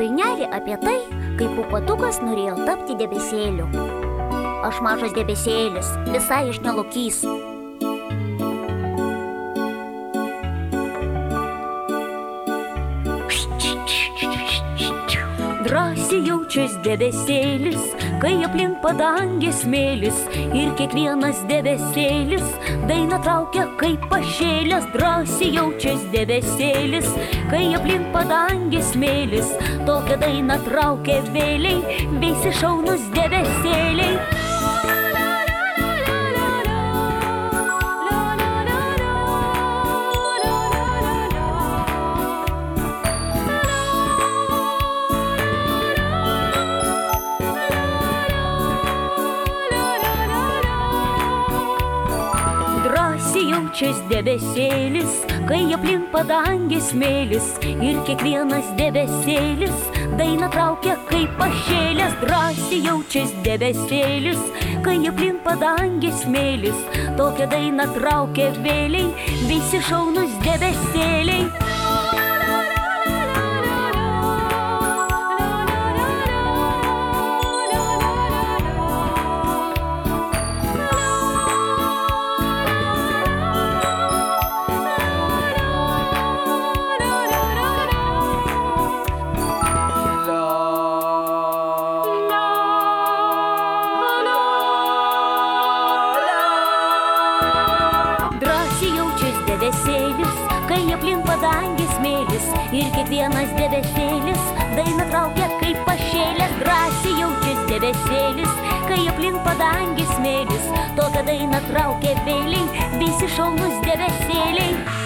dainelė apie tai, kaip pūkuotukas norėjo tapti debesėliu. Aš mažas debesėlis, visai iš nelukys. Drąsiai jaučias debesėlis, kai aplink padangė smėlis, ir kiekvienas debesėlis dainą traukia kaip pašėlęs. Drąsiai jaučias debesėlis, kai aplink padangė smėlis, tokią dainą traukia vėliai visi šaunus debesėliai. Drąsiai jaučias debesėlis, kai aplink padangė smėlis, ir kiekvienas debesėlis dainą traukia kaip pašėlęs. Drąsiai jaučias debesėlis, kai aplink padangė smėlis, tokią dainą traukia vėliai visi šaunus debesėliai. Debesėlis, kai aplink padangė smėlis, ir kiekvienas debesėlis dainą traukia kaip pašėlęs. Drąsiai jaučias debesėlis, kai aplink padangė smėlis, tokią dainą traukia vėliai visi šaunus debesėliai.